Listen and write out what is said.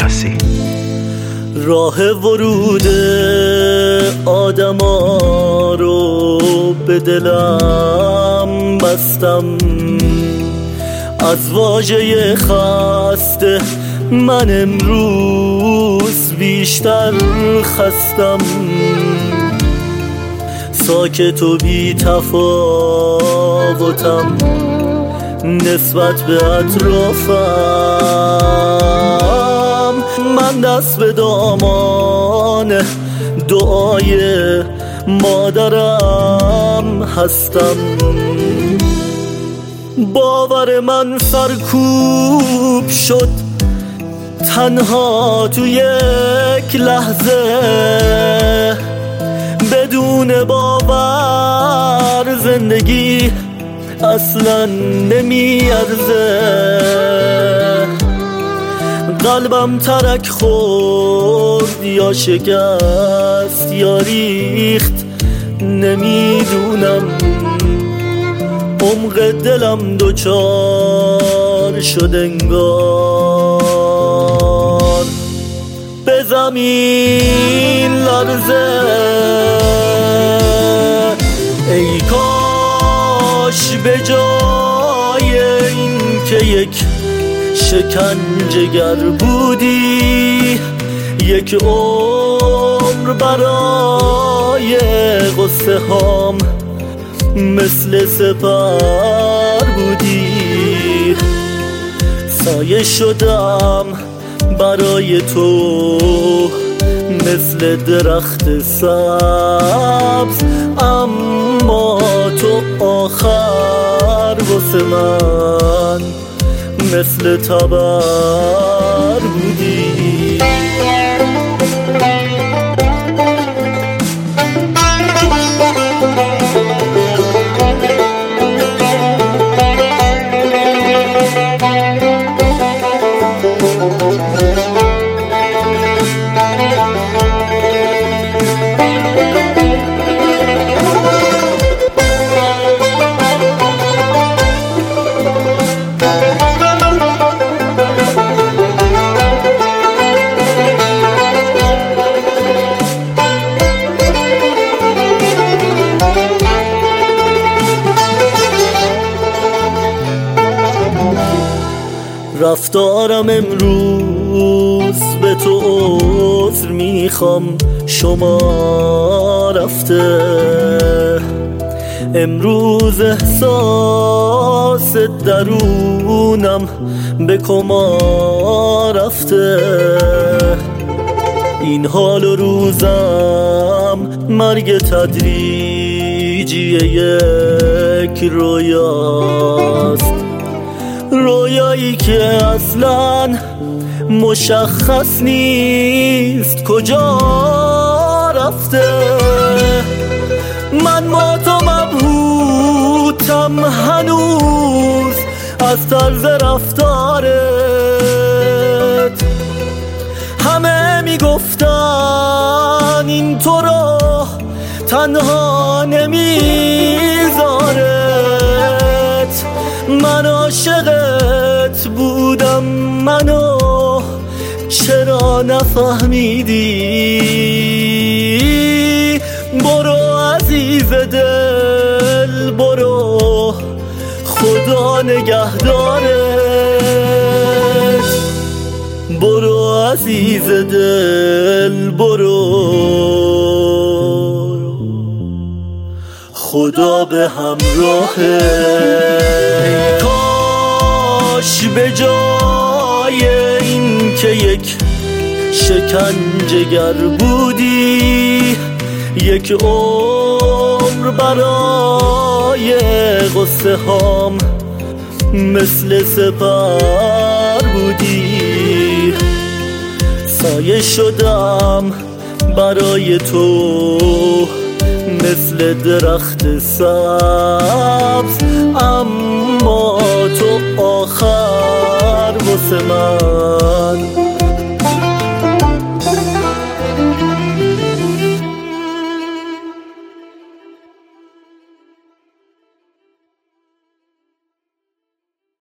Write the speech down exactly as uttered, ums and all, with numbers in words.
شناسی. راه ورود آدما رو به دلم بستم، از واژه خسته من امروز بیشتر خستم. ساکت و بی تفاوتم نسبت به اطرافم. من دست به دامان دعای مادرم هستم. باور من سرکوب شد تنها تو یک لحظه، بدون باور زندگی اصلا نمیارزه. قلبم ترک خورد یا شکست یا ریخت نمیدونم، عمق دلم دوچار شد انگار به زمین لرزه. ای کاش به جای این که یک شکنجه‌گر بودی، یک عمر برای قصه هام مثل سپر بودی. سایه شدم برای تو مثل درخت سبز، اما تو آخر واسه من مثل تبر بودی. رفتارم امروز به تو عذر میخوام، شما رفته امروز احساس درونم به کما رفته. این حال و روزم مرگ تدریجی یک رویاست، رویایی که اصلاً مشخص نیست کجا رفته. من با تو مبهوتم هنوز از طرز رفتارت، همه میگفتن این تو رو تنها نمیذارت. من عاشقت بودم، منو چرا نفهمیدی؟ برو عزیز دل برو، خدا نگهدارت. برو عزیز دل برو، خدا به همراهت. کاش به جای این که یک شکنجه‌گر بودی، یک عمر برای قصه هام مثل سپر بودی. سایه شدم برای تو مثل درخت سبز، اما تو